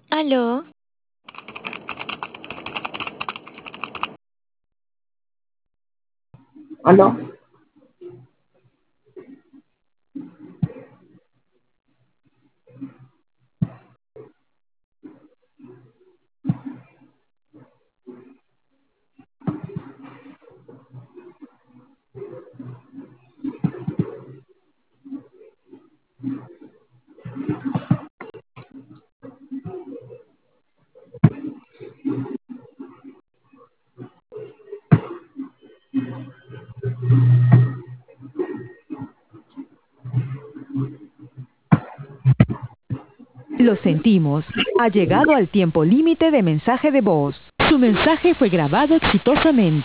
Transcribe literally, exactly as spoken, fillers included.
¿Aló? ¿Aló? Lo sentimos. Ha llegado al tiempo límite de mensaje de voz. Su mensaje fue grabado exitosamente.